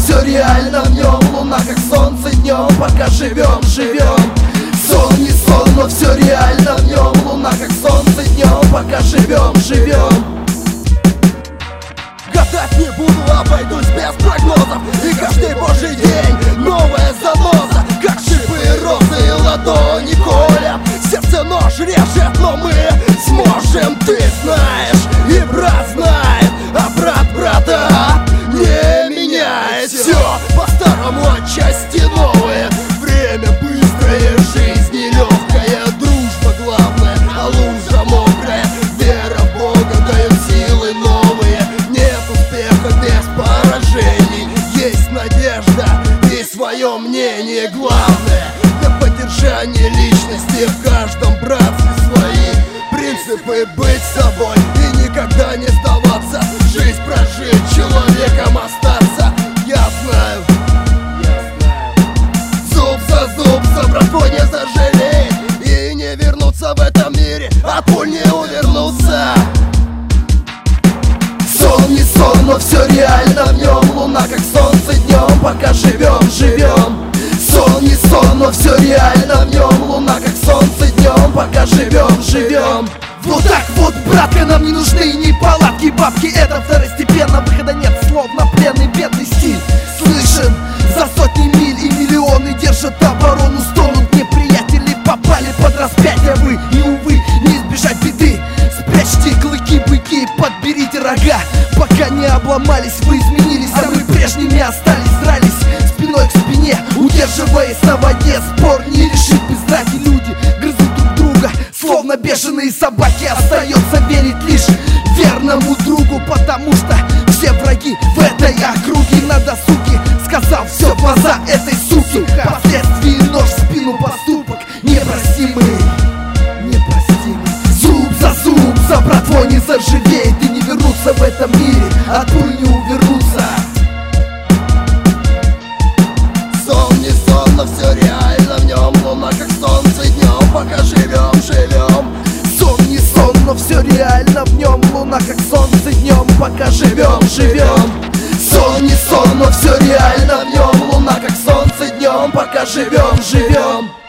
все реально в нем. Луна как солнце днем, пока живем, живем. Сон не сон, но все реально в нем. Луна как солнце днем, пока живем, живем. Гадать не буду, обойдусь без прогнозов. И каждый божий день новая заноза. Как шипы и розы и ладони колят. Сердце нож режет, но мы сможем. Ты знаешь, и брат знает, а брат брата не меняет. Все по-старому, отчасти новое. Время быстрое, жизнь нелегкая. Дружба главная, а лужа мокрая. Вера в Бога дает силы новые. Нет успеха без поражений. Есть надежда и свое мнение. Главное для поддержания личности в каждом братстве свои принципы. Быть собой и никогда не сдаваться. Жизнь прожить, человеком остаться. Я знаю, зуб за зуб, за братвой не зажалеет. И не вернуться в этом мире, от пуль не увернуться. Сон не сон, но все реально в нем. Луна как солнце днем, пока живем, живем. Сон не сон, но все реально в нем. Луна как солнце днем, пока живем, живем. Вот так вот, братка, нам не нужны ни палатки, бабки, это второстепенно. Выхода нет, словно пленный бедный стиль. Слышен за сотни миль, и миллионы держат оборону. Стонут неприятели, попали под распятие вы. И увы, не избежать беды. Спрячьте клыки, быки, подберите рога. Пока не обломались, вы изменились, а мы прежними остались. Дрались спиной к спине, удерживаясь на воде. Спор не решит без драки, люди грызут друг друга, словно бешеные собаки. Остается верить лишь верному другу, потому что все враги в этой округе. На досуге сказал все в глаза этой суки. Последствия нож в спину, поступок непростимый, непростимый. Зуб за братвой не заживеет. И не вернуться в этом мире, от пуль не увернуться. Сон не сон, но все реально в нем. Луна как солнце днем, пока живем, живем. Сон не сон, но все реально в нем. Луна как солнце днем, пока живем, живем. Сон не сон, но все реально в нем. Луна как солнце днем, пока живем, живем.